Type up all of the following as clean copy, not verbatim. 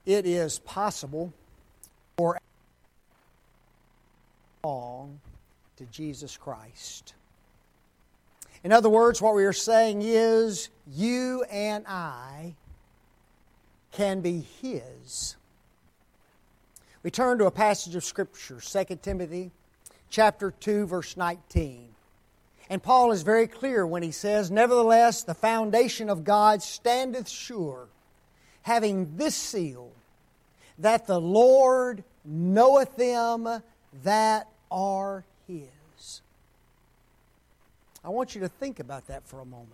it is possible for belong to Jesus Christ. In other words, what we are saying is, you and I can be His. We turn to a passage of Scripture, 2 Timothy chapter 2, verse 19. And Paul is very clear when he says, "Nevertheless, the foundation of God standeth sure, having this seal, that the Lord knoweth them that are His." I want you to think about that for a moment.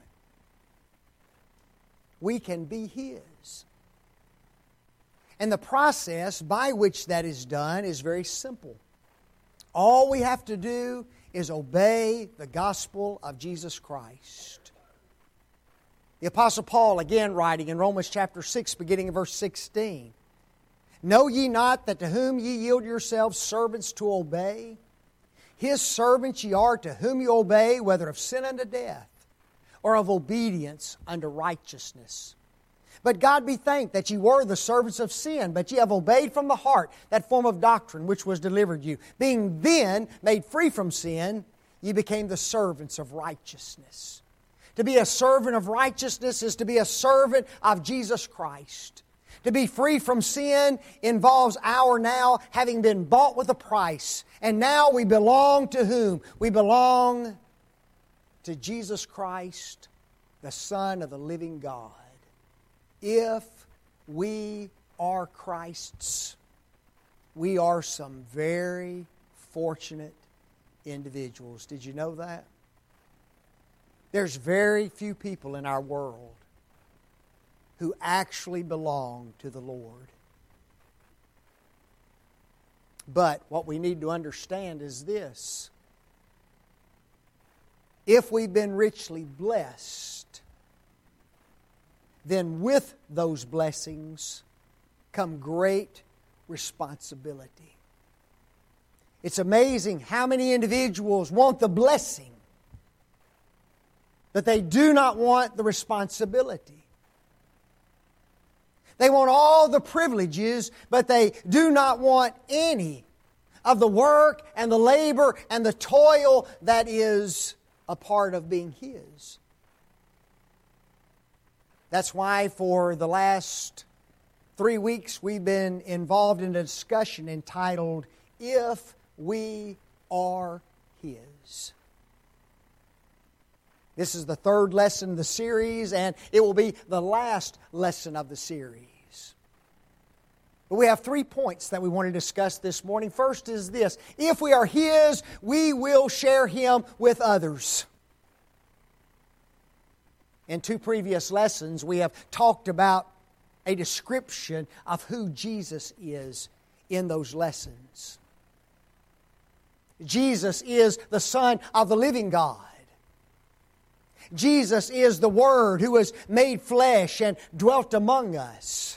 We can be His. And the process by which that is done is very simple. All we have to do is obey the gospel of Jesus Christ. The Apostle Paul, again writing in Romans chapter 6, beginning in verse 16, "Know ye not that to whom ye yield yourselves servants to obey, His servants ye are to whom ye obey, whether of sin unto death, or of obedience unto righteousness. But God be thanked that ye were the servants of sin, but ye have obeyed from the heart that form of doctrine which was delivered you. Being then made free from sin, ye became the servants of righteousness." To be a servant of righteousness is to be a servant of Jesus Christ. To be free from sin involves our now having been bought with a price. And now we belong to whom? We belong to Jesus Christ, the Son of the living God. If we are Christ's, we are some very fortunate individuals. Did you know that? There's very few people in our world who actually belong to the Lord. But what we need to understand is this: if we've been richly blessed, then with those blessings come great responsibility. It's amazing how many individuals want the blessing, but they do not want the responsibility. They want all the privileges, but they do not want any of the work and the labor and the toil that is a part of being His. That's why for the last 3 weeks we've been involved in a discussion entitled, "If We Are His." This is the third lesson of the series, and it will be the last lesson of the series. But we have 3 points that we want to discuss this morning. First is this: if we are His, we will share Him with others. In 2 previous lessons, we have talked about a description of who Jesus is in those lessons. Jesus is the Son of the living God. Jesus is the Word who was made flesh and dwelt among us.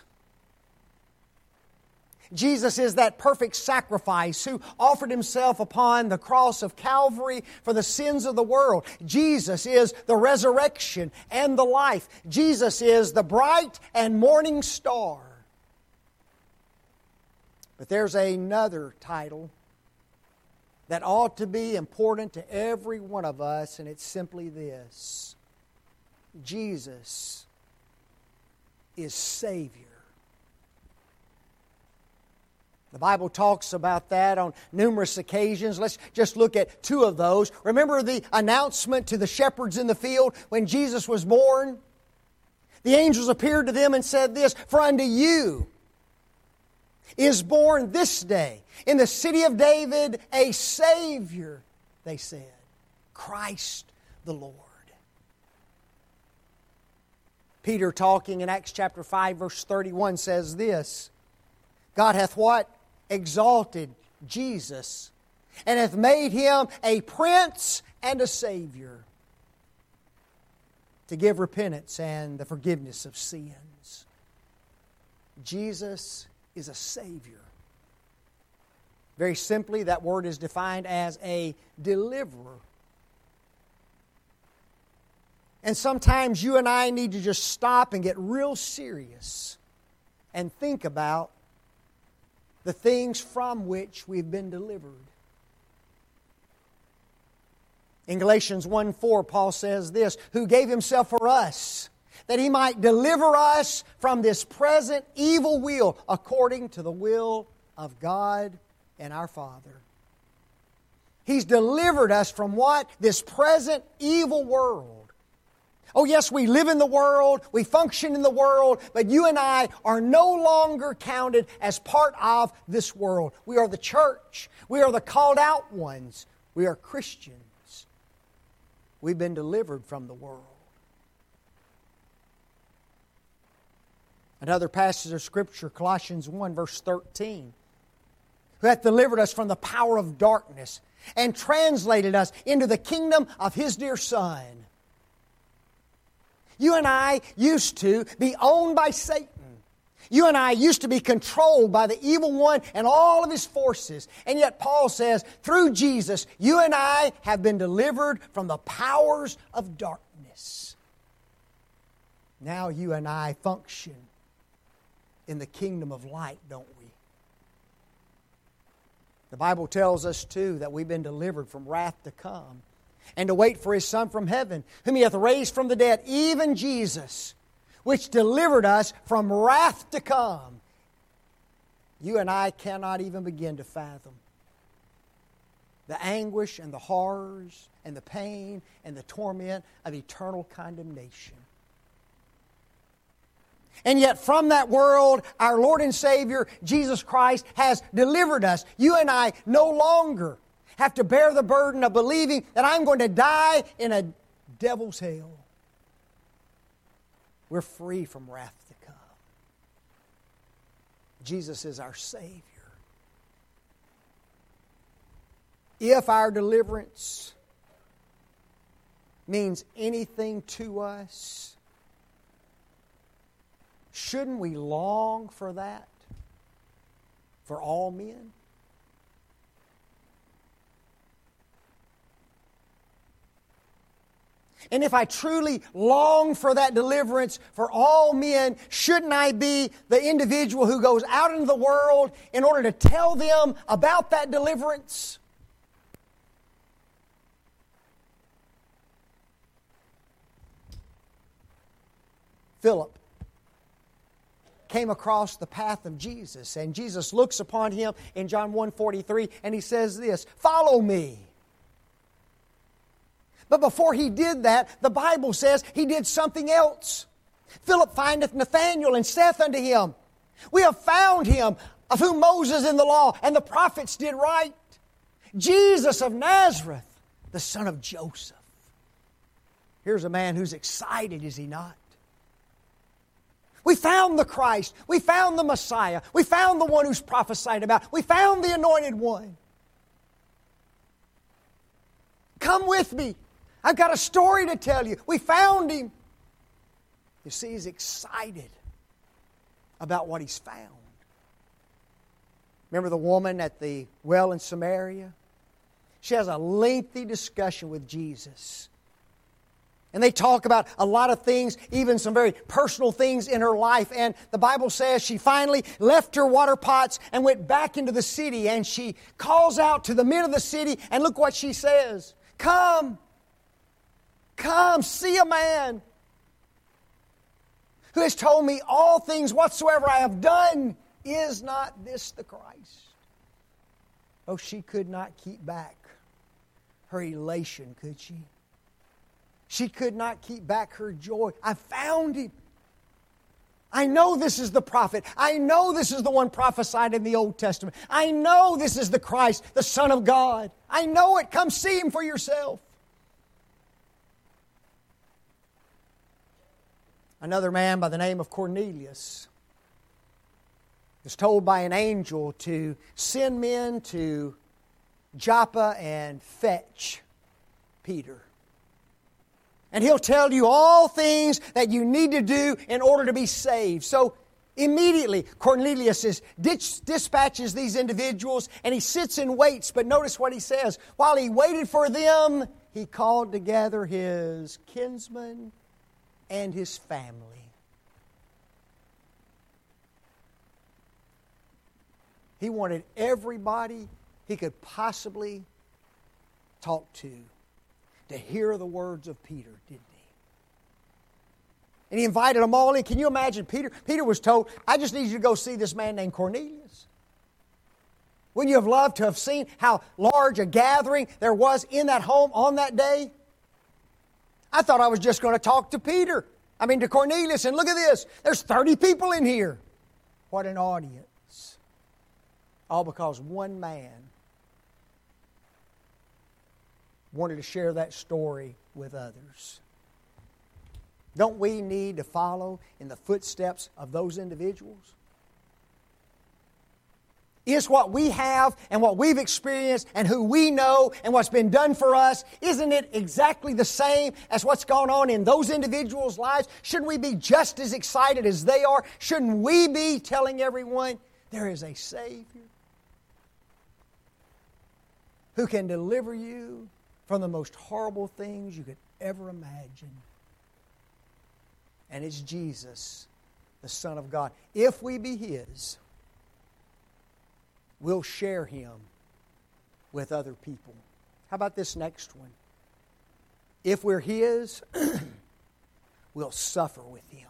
Jesus is that perfect sacrifice who offered Himself upon the cross of Calvary for the sins of the world. Jesus is the resurrection and the life. Jesus is the bright and morning star. But there's another title that ought to be important to every one of us, and it's simply this: Jesus is Savior. The Bible talks about that on numerous occasions. Let's just look at 2 of those. Remember the announcement to the shepherds in the field when Jesus was born? The angels appeared to them and said this: "For unto you is born this day in the city of David a Savior," they said, "Christ the Lord." Peter, talking in Acts chapter 5, verse 31, says this: "God hath" what? "Exalted Jesus, and hath made Him a Prince and a Savior, to give repentance and the forgiveness of sins." Jesus is a Savior. Very simply, that word is defined as a deliverer. And sometimes you and I need to just stop and get real serious and think about the things from which we've been delivered. In Galatians 1:4, Paul says this, who gave Himself for us, that He might deliver us from this present evil will, according to the will of God and our Father. He's delivered us from what? This present evil world. Oh yes, we live in the world, we function in the world, but you and I are no longer counted as part of this world. We are the church. We are the called out ones. We are Christians. We've been delivered from the world. Another passage of Scripture, Colossians 1, verse 13. Who hath delivered us from the power of darkness and translated us into the kingdom of His dear Son. You and I used to be owned by Satan. You and I used to be controlled by the evil one and all of his forces. And yet Paul says, through Jesus, you and I have been delivered from the powers of darkness. Now you and I function in the kingdom of light, don't we? The Bible tells us, too, that we've been delivered from wrath to come, and to wait for His Son from heaven, whom He hath raised from the dead, even Jesus, which delivered us from wrath to come. You and I cannot even begin to fathom the anguish and the horrors and the pain and the torment of eternal condemnation. And yet from that world, our Lord and Savior, Jesus Christ, has delivered us. You and I no longer have to bear the burden of believing that I'm going to die in a devil's hell. We're free from wrath to come. Jesus is our Savior. If our deliverance means anything to us, shouldn't we long for that for all men? And if I truly long for that deliverance for all men, shouldn't I be the individual who goes out into the world in order to tell them about that deliverance? Philip came across the path of Jesus, and Jesus looks upon him in John 1:43, and He says this, "Follow me." But before he did that, the Bible says he did something else. Philip findeth Nathanael and saith unto him, "We have found him, of whom Moses in the law and the prophets did write, Jesus of Nazareth, the son of Joseph." Here's a man who's excited, is he not? We found the Christ. We found the Messiah. We found the one who's prophesied about. We found the Anointed One. Come with me. I've got a story to tell you. We found Him. You see, he's excited about what he's found. Remember the woman at the well in Samaria? She has a lengthy discussion with Jesus. And they talk about a lot of things, even some very personal things in her life. And the Bible says she finally left her water pots and went back into the city. And she calls out to the men of the city, and look what she says. Come, see a man who has told me all things whatsoever I have done. Is not this the Christ? Oh, she could not keep back her elation, could she? She could not keep back her joy. I found Him. I know this is the prophet. I know this is the one prophesied in the Old Testament. I know this is the Christ, the Son of God. I know it. Come see Him for yourself. Another man by the name of Cornelius was told by an angel to send men to Joppa and fetch Peter. And he'll tell you all things that you need to do in order to be saved. So immediately Cornelius dispatches these individuals, and he sits and waits. But notice what he says. While he waited for them, he called together his kinsmen and his family. He wanted everybody he could possibly talk to hear the words of Peter, didn't he? And he invited them all in. Can you imagine Peter? Peter was told, I just need you to go see this man named Cornelius. Wouldn't you have loved to have seen how large a gathering there was in that home on that day? I thought I was just going to talk to to Cornelius, and look at this. There's 30 people in here. What an audience. All because one man wanted to share that story with others. Don't we need to follow in the footsteps of those individuals? Is what we have and what we've experienced and who we know and what's been done for us, isn't it exactly the same as what's gone on in those individuals' lives? Shouldn't we be just as excited as they are? Shouldn't we be telling everyone there is a Savior who can deliver you from the most horrible things you could ever imagine? And it's Jesus, the Son of God. If we be His, we'll share Him with other people. How about this next one? If we're His, we'll suffer with Him.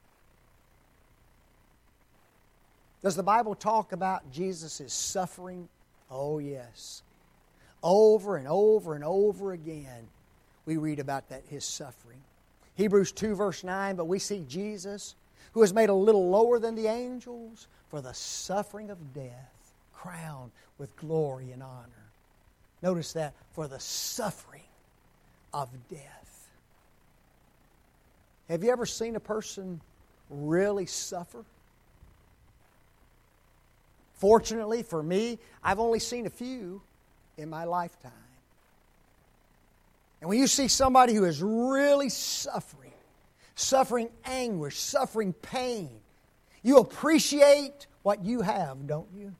Does the Bible talk about Jesus' suffering? Oh, yes. Over and over and over again, we read about that, His suffering. Hebrews 2 verse 9, but we see Jesus, who is made a little lower than the angels for the suffering of death, crowned with glory and honor. Notice that, for the suffering of death. Have you ever seen a person really suffer? Fortunately for me, I've only seen a few in my lifetime. And when you see somebody who is really suffering anguish, suffering pain, you appreciate what you have, don't you?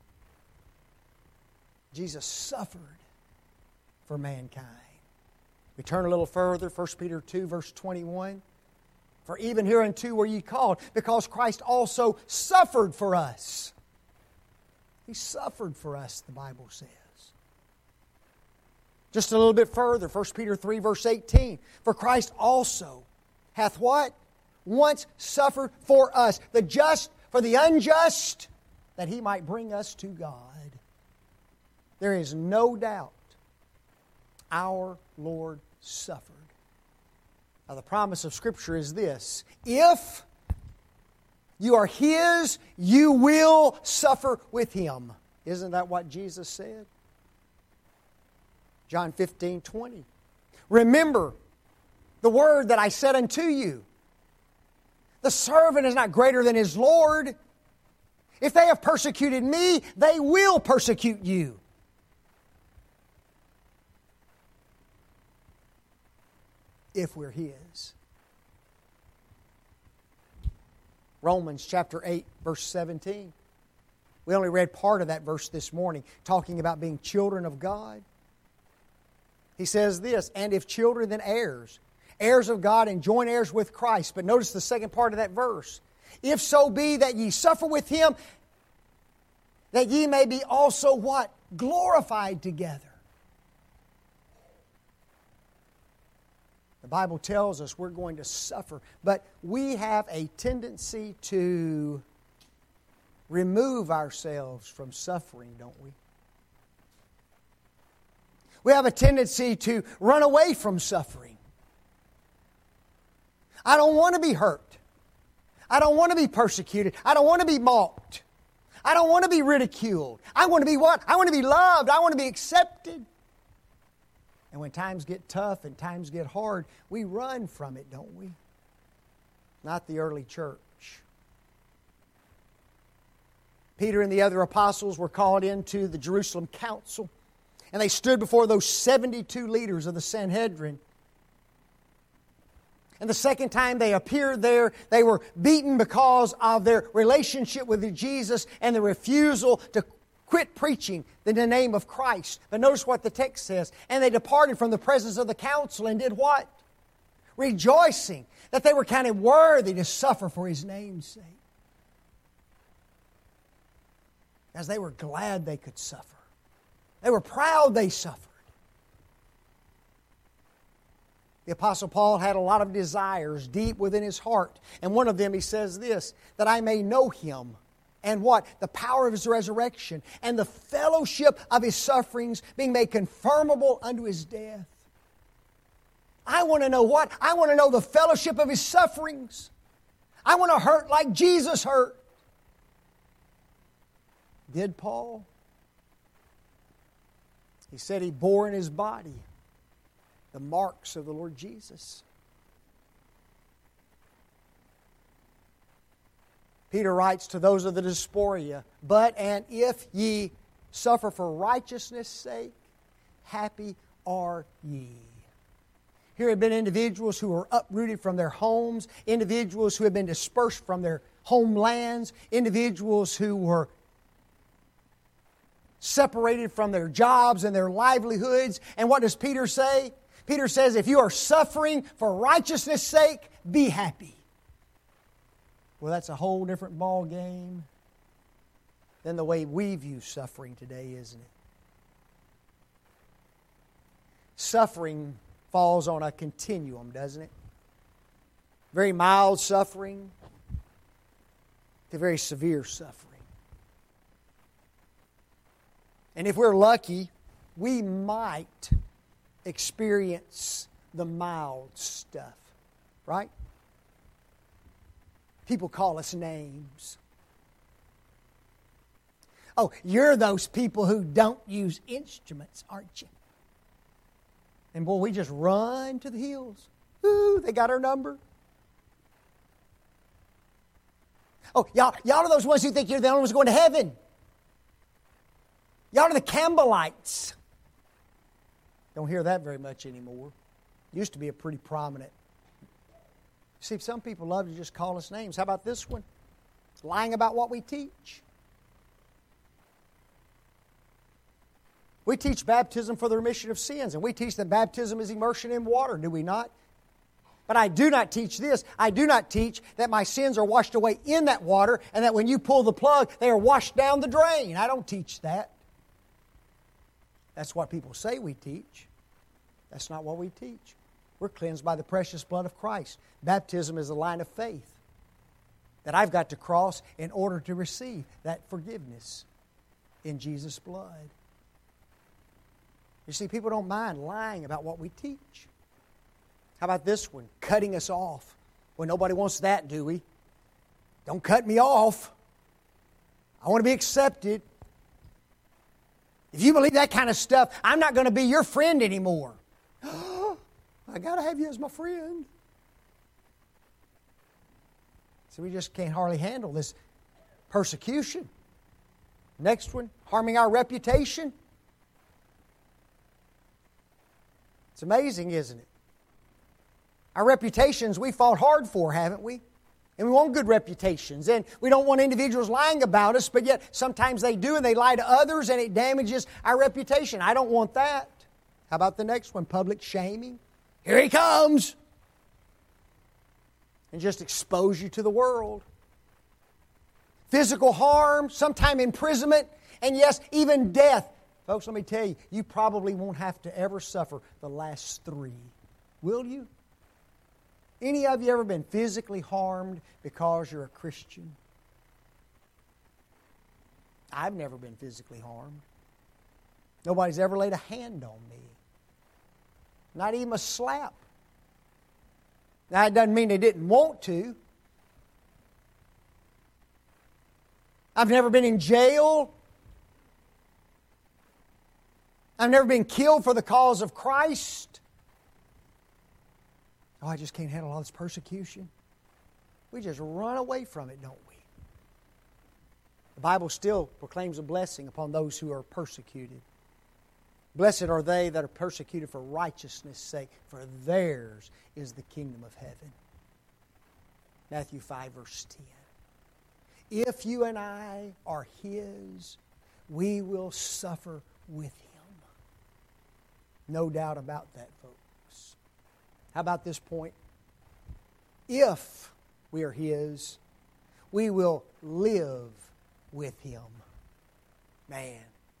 Jesus suffered for mankind. We turn a little further, 1 Peter 2, verse 21. For even hereunto were ye called, because Christ also suffered for us. He suffered for us, the Bible says. Just a little bit further, 1 Peter 3, verse 18. For Christ also hath what? Once suffered for us, the just for the unjust, that He might bring us to God. There is no doubt our Lord suffered. Now the promise of Scripture is this: if you are His, you will suffer with Him. Isn't that what Jesus said? John 15:20. Remember the word that I said unto you. The servant is not greater than his Lord. If they have persecuted me, they will persecute you. If we're His. Romans chapter 8, verse 17. We only read part of that verse this morning, talking about being children of God. He says this, and if children, then heirs, heirs of God and joint heirs with Christ. But notice the second part of that verse. If so be that ye suffer with Him, that ye may be also what? Glorified together. The Bible tells us we're going to suffer, but we have a tendency to remove ourselves from suffering, don't we? We have a tendency to run away from suffering. I don't want to be hurt. I don't want to be persecuted. I don't want to be mocked. I don't want to be ridiculed. I want to be what? I want to be loved. I want to be accepted. And when times get tough and times get hard, we run from it, don't we? Not the early church. Peter and the other apostles were called into the Jerusalem council. And they stood before those 72 leaders of the Sanhedrin. And the second time they appeared there, they were beaten because of their relationship with Jesus and the refusal to quit preaching in the name of Christ. But notice what the text says. And they departed from the presence of the council and did what? Rejoicing that they were counted worthy to suffer for His name's sake. as they were glad they could suffer. They were proud they suffered. The Apostle Paul had a lot of desires deep within his heart. And one of them, he says this, that I may know Him. And what? The power of His resurrection and the fellowship of His sufferings, being made conformable unto His death. I want to know what? I want to know the fellowship of His sufferings. I want to hurt like Jesus hurt. Did Paul? He said he bore in his body the marks of the Lord Jesus. Peter writes to those of the Diaspora, but and if ye suffer for righteousness' sake, happy are ye. Here have been individuals who were uprooted from their homes, individuals who have been dispersed from their homelands, individuals who were separated from their jobs and their livelihoods. And what does Peter say? Peter says, if you are suffering for righteousness' sake, be happy. Well, that's a whole different ball game than the way we view suffering today, isn't it? Suffering falls on a continuum, doesn't it? Very mild suffering to very severe suffering. And if we're lucky, we might experience the mild stuff, right? People call us names. Oh, you're those people who don't use instruments, aren't you? And boy, we just run to the hills. Ooh, they got our number. Oh, y'all are those ones who think you're the only ones going to heaven. Y'all are the Campbellites. Don't hear that very much anymore. Used to be a pretty prominent. See, some people love to just call us names. How about this one? Lying about what we teach. We teach baptism for the remission of sins, and we teach that baptism is immersion in water, do we not? But I do not teach this. I do not teach that my sins are washed away in that water, and that when you pull the plug, they are washed down the drain. I don't teach that. That's what people say we teach. That's not what we teach. We're cleansed by the precious blood of Christ. Baptism is a line of faith that I've got to cross in order to receive that forgiveness in Jesus' blood. You see, people don't mind lying about what we teach. How about this one? Cutting us off. Well, nobody wants that, do we? Don't cut me off. I want to be accepted. If you believe that kind of stuff, I'm not going to be your friend anymore. I got to have you as my friend. So we just can't hardly handle this persecution. Next one, harming our reputation. It's amazing, isn't it? Our reputations we fought hard for, haven't we? And we want good reputations. And we don't want individuals lying about us, but yet sometimes they do and they lie to others and it damages our reputation. I don't want that. How about the next one? Public shaming. Here he comes. And just expose you to the world. Physical harm, sometime imprisonment, and yes, even death. Folks, let me tell you, you probably won't have to ever suffer the last three. Will you? Any of you ever been physically harmed because you're a Christian? I've never been physically harmed. Nobody's ever laid a hand on me. Not even a slap. Now, it doesn't mean they didn't want to. I've never been in jail. I've never been killed for the cause of Christ. Oh, I just can't handle all this persecution. We just run away from it, don't we? The Bible still proclaims a blessing upon those who are persecuted. Blessed are they that are persecuted for righteousness' sake, for theirs is the kingdom of heaven. Matthew 5, verse 10. If you and I are His, we will suffer with Him. No doubt about that, folks. How about this point? If we are His, we will live with Him. Man.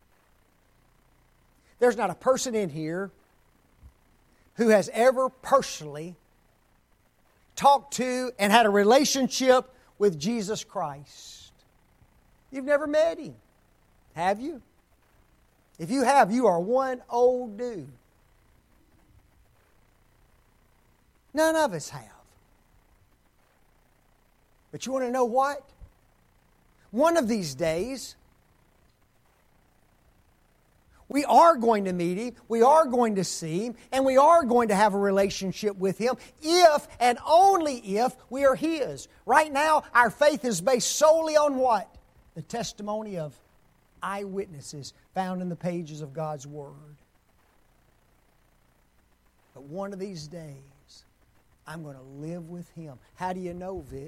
There's not a person in here who has ever personally talked to and had a relationship with Jesus Christ. You've never met Him, have you? If you have, you are one old dude. None of us have. But you want to know what? One of these days, we are going to meet Him, we are going to see Him, and we are going to have a relationship with Him if and only if we are His. Right now, our faith is based solely on what? The testimony of eyewitnesses found in the pages of God's Word. But one of these days, I'm going to live with Him. How do you know, Vic?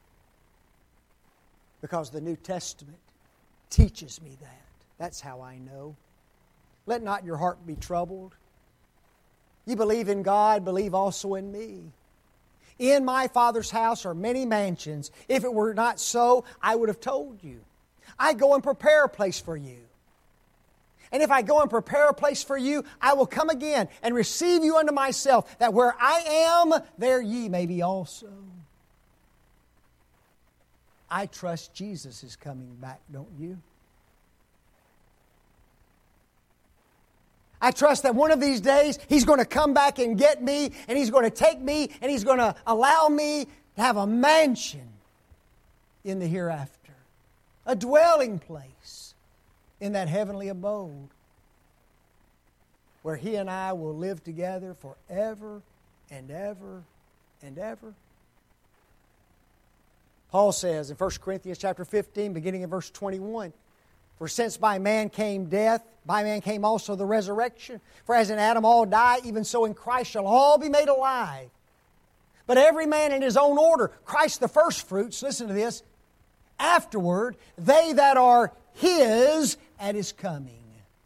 Because the New Testament teaches me that. That's how I know. Let not your heart be troubled. You believe in God, believe also in me. In my Father's house are many mansions. If it were not so, I would have told you. I go and prepare a place for you. And if I go and prepare a place for you, I will come again and receive you unto myself, that where I am, there ye may be also. I trust Jesus is coming back, don't you? I trust that one of these days He's going to come back and get me, and He's going to take me, and He's going to allow me to have a mansion in the hereafter, a dwelling place in that heavenly abode where He and I will live together forever and ever and ever. Paul says in 1 Corinthians chapter 15, beginning in verse 21, for since by man came death, by man came also the resurrection. For as in Adam all die, even so in Christ shall all be made alive. But every man in his own order. Christ the firstfruits, listen to this. Afterward, they that are His at His coming.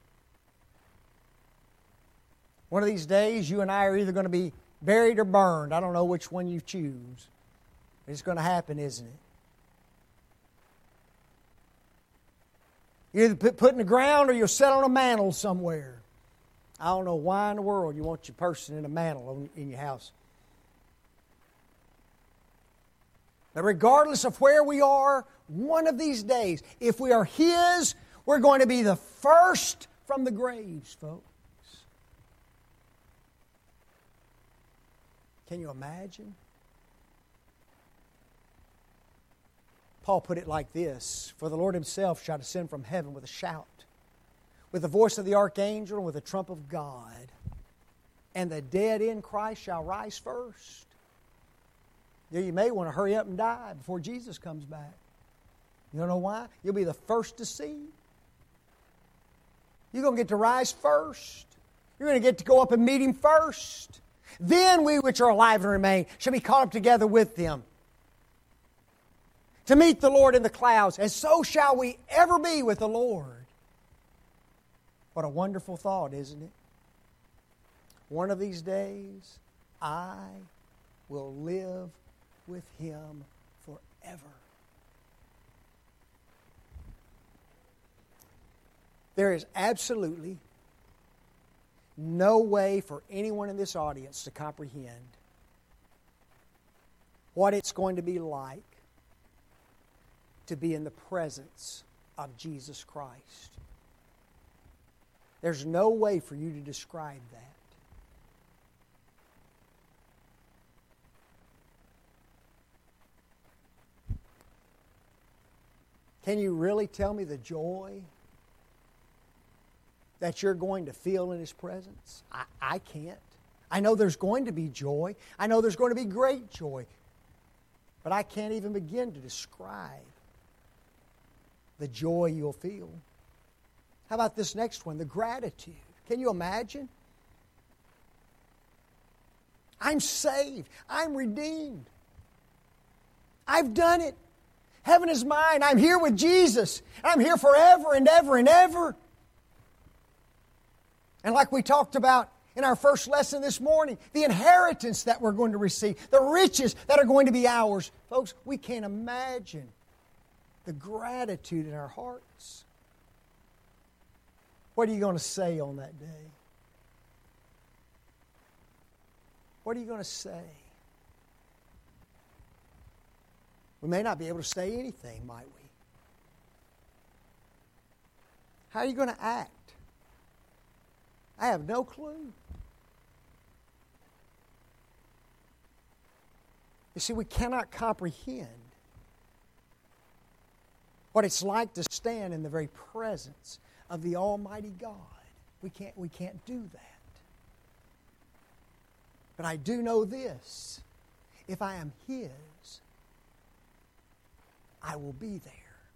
One of these days, you and I are either going to be buried or burned. I don't know which one you choose. It's going to happen, isn't it? You're either put in the ground or you'll set on a mantle somewhere. I don't know why in the world you want your person in a mantle in your house. But regardless of where we are, one of these days, if we are His, we're going to be the first from the graves, folks. Can you imagine? Paul put it like this, for the Lord Himself shall descend from heaven with a shout, with the voice of the archangel and with the trump of God, and the dead in Christ shall rise first. You may want to hurry up and die before Jesus comes back. You don't know why? You'll be the first to see. You're going to get to rise first. You're going to get to go up and meet Him first. Then we which are alive and remain shall be caught up together with them to meet the Lord in the clouds, and so shall we ever be with the Lord. What a wonderful thought, isn't it? One of these days, I will live with Him forever. There is absolutely no way for anyone in this audience to comprehend what it's going to be like to be in the presence of Jesus Christ. There's no way for you to describe that. Can you really tell me the joy that you're going to feel in His presence? I can't. I know there's going to be joy. I know there's going to be great joy. But I can't even begin to describe the joy you'll feel. How about this next one, the gratitude? Can you imagine? I'm saved. I'm redeemed. I've done it. Heaven is mine. I'm here with Jesus. I'm here forever and ever and ever. And like we talked about in our first lesson this morning, the inheritance that we're going to receive, the riches that are going to be ours. Folks, we can't imagine the gratitude in our hearts. What are you going to say on that day? What are you going to say? We may not be able to say anything, might we? How are you going to act? I have no clue. You see, we cannot comprehend what it's like to stand in the very presence of the Almighty God. We can't do that. But I do know this. If I am His, I will be there.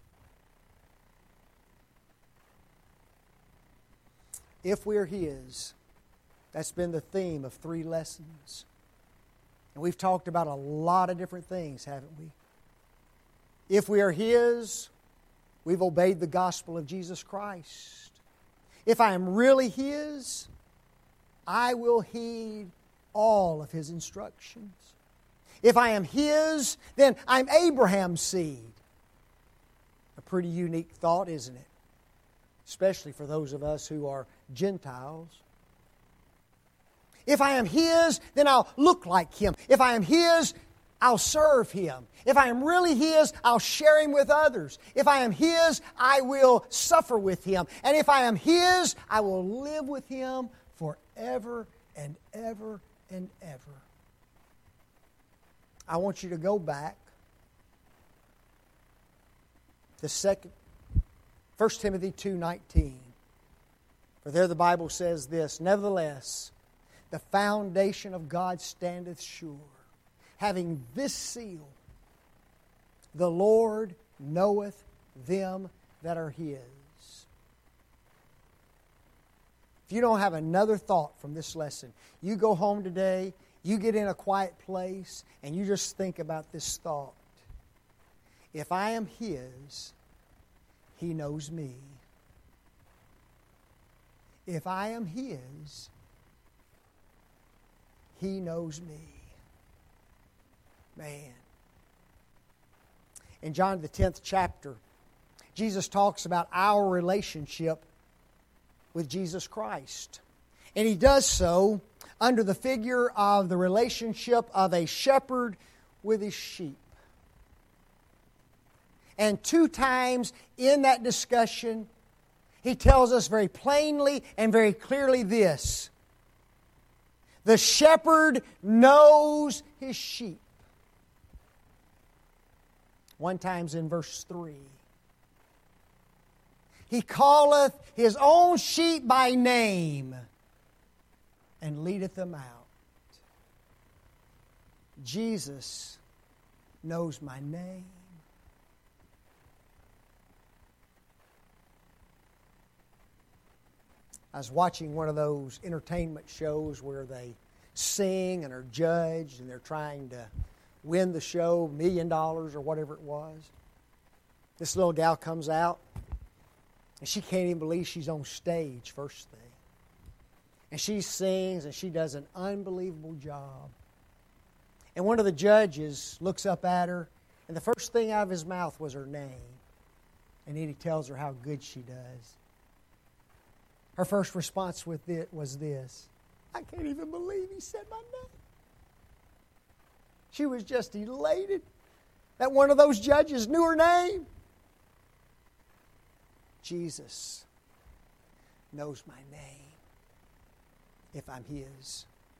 If we're His, that's been the theme of 3 lessons. And we've talked about a lot of different things, haven't we? If we are His, we've obeyed the gospel of Jesus Christ. If I am really His, I will heed all of His instructions. If I am His, then I'm Abraham's seed. A pretty unique thought, isn't it? Especially for those of us who are Gentiles. If I am His, then I'll look like Him. If I am His, I'll serve Him. If I am really His, I'll share Him with others. If I am His, I will suffer with Him. And if I am His, I will live with Him forever and ever and ever. I want you to go back to 1 Timothy 2:19. For there the Bible says this, nevertheless, the foundation of God standeth sure, having this seal, the Lord knoweth them that are His. If you don't have another thought from this lesson, you go home today, you get in a quiet place, and you just think about this thought. If I am His, He knows me. If I am His, He knows me. Man. In John the 10th chapter, Jesus talks about our relationship with Jesus Christ. And He does so under the figure of the relationship of a shepherd with his sheep. And 2 times in that discussion, He tells us very plainly and very clearly this. The shepherd knows his sheep. One time's in verse 3. He calleth His own sheep by name and leadeth them out. Jesus knows my name. I was watching one of those entertainment shows where they sing and are judged and they're trying to win the show, $1 million or whatever it was. This little gal comes out and she can't even believe she's on stage, first thing. And she sings and she does an unbelievable job. And one of the judges looks up at her and the first thing out of his mouth was her name. And then he tells her how good she does. Her first response was this, I can't even believe he said my name. She was just elated that one of those judges knew her name. Jesus knows my name if I'm His.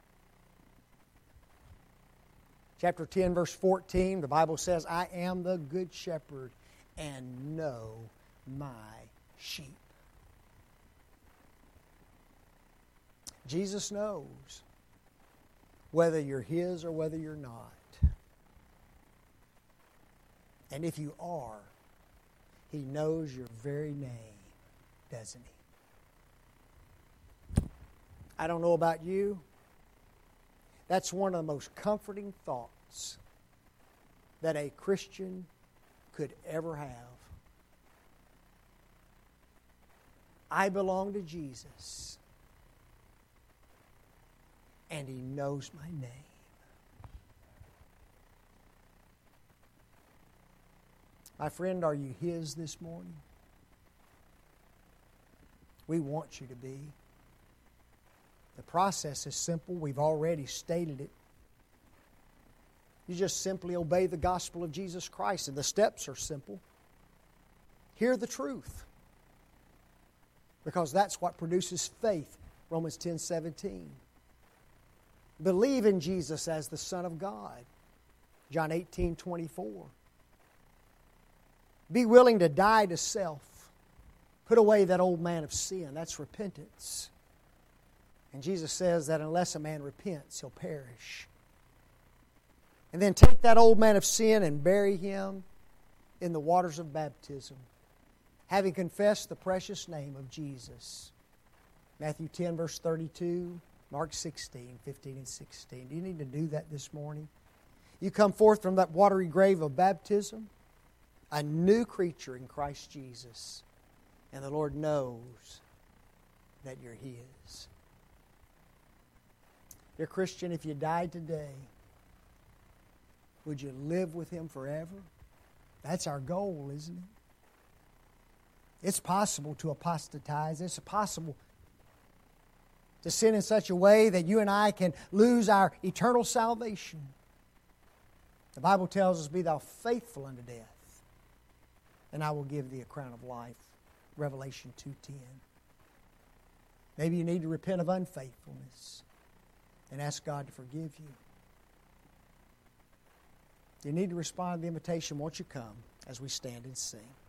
Chapter 10, verse 14, the Bible says, I am the good shepherd and know my sheep. Jesus knows whether you're His or whether you're not. And if you are, He knows your very name, doesn't He? I don't know about you. That's one of the most comforting thoughts that a Christian could ever have. I belong to Jesus. And He knows my name. My friend, are you His this morning? We want you to be. The process is simple. We've already stated it. You just simply obey the gospel of Jesus Christ, and the steps are simple. Hear the truth, because that's what produces faith. Romans 10:17. Believe in Jesus as the Son of God. John 18:24. Be willing to die to self. Put away that old man of sin. That's repentance. And Jesus says that unless a man repents, he'll perish. And then take that old man of sin and bury him in the waters of baptism, having confessed the precious name of Jesus. Matthew 10, verse 32, Mark 16, 15 and 16. Do you need to do that this morning? You come forth from that watery grave of baptism, a new creature in Christ Jesus. And the Lord knows that you're His. Dear Christian, if you died today, would you live with Him forever? That's our goal, isn't it? It's possible to apostatize. It's possible to sin in such a way that you and I can lose our eternal salvation. The Bible tells us, be thou faithful unto death, and I will give thee a crown of life. Revelation 2:10. Maybe you need to repent of unfaithfulness and ask God to forgive you. If you need to respond to the invitation, won't you come as we stand and sing?